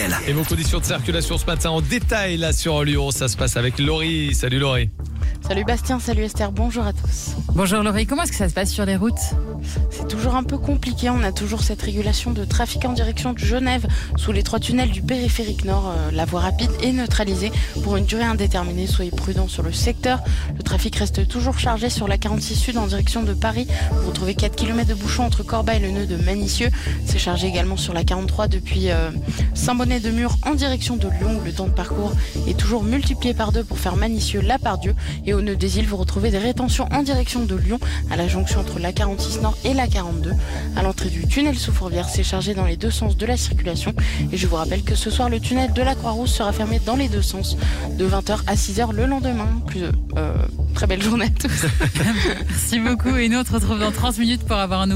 RTL. Et vos conditions de circulation ce matin en détail là sur Lyon, ça se passe avec Laurie. Salut Laurie. Salut Bastien, salut Esther, bonjour à tous. Bonjour Laurie, comment est-ce que ça se passe sur les routes ? C'est toujours un peu compliqué, on a toujours cette régulation de trafic en direction de Genève sous les 3 tunnels du périphérique nord. La voie rapide est neutralisée pour une durée indéterminée, soyez prudents sur le secteur. Le trafic reste toujours chargé sur la 46 Sud en direction de Paris. Vous retrouvez 4 km de bouchons entre Corbeil et le nœud de Manicieux. C'est chargé également sur la 43 depuis Saint-Bonnet-de-Mur en direction de Lyon où le temps de parcours est toujours multiplié par 2 pour faire Manicieux-La-Part-Dieu. Et au nœud des îles, vous retrouvez des rétentions en direction de Lyon à la jonction entre la 46 Nord et la 42. À l'entrée du tunnel sous Fourvière, c'est chargé dans les deux sens de la circulation. Et je vous rappelle que ce soir, le tunnel de la Croix-Rousse sera fermé dans les deux sens de 20h à 6h le lendemain. Très belle journée à tous. Merci beaucoup et nous on te retrouve dans 30 minutes pour avoir un nouveau